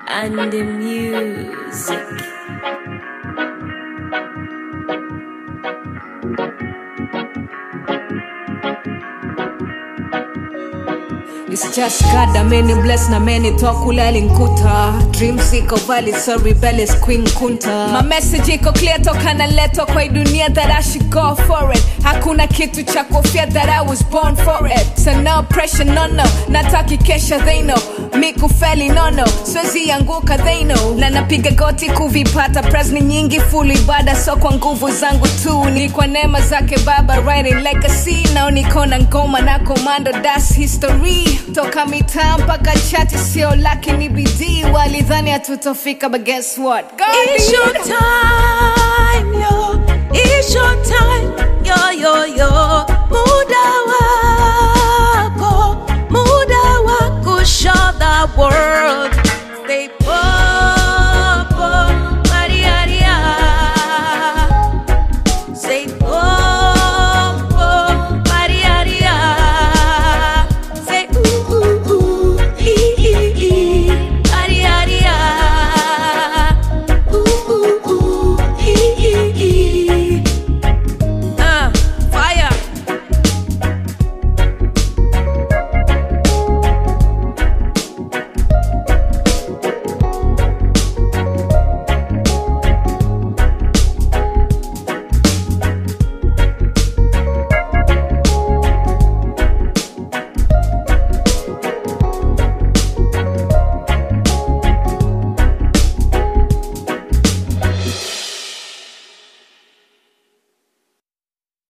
and the music. It's just God, a many bless na many talk ulali nkuta. Dreams iko valley, so rebellious queen kunta. My message iko clear toka na leto kwa dunia that I should go for it. Hakuna kitu cha kofia that I was born for it. So no pressure, no. Nataki kesha, they know. Miku feli, no. Swezi anguka, they know. Na napiga goti kuvipata. Presni nyingi full ibada, so kwa nguvu zangu tu. Ni kwa neema zake baba, writing legacy. Now niko na ngoma na komando, that's history. Toka mitaa mpaka chati sio laki ni bidii. Walidhani hatutofika, but guess what? God, It's your time, yo. It's your time, yo. Muda wako, show the world. Stay